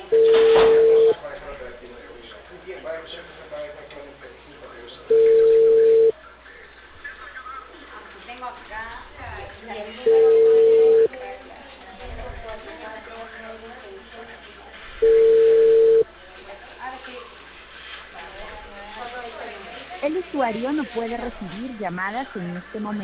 Tengo acá. El usuario no puede recibir llamadas en este momento.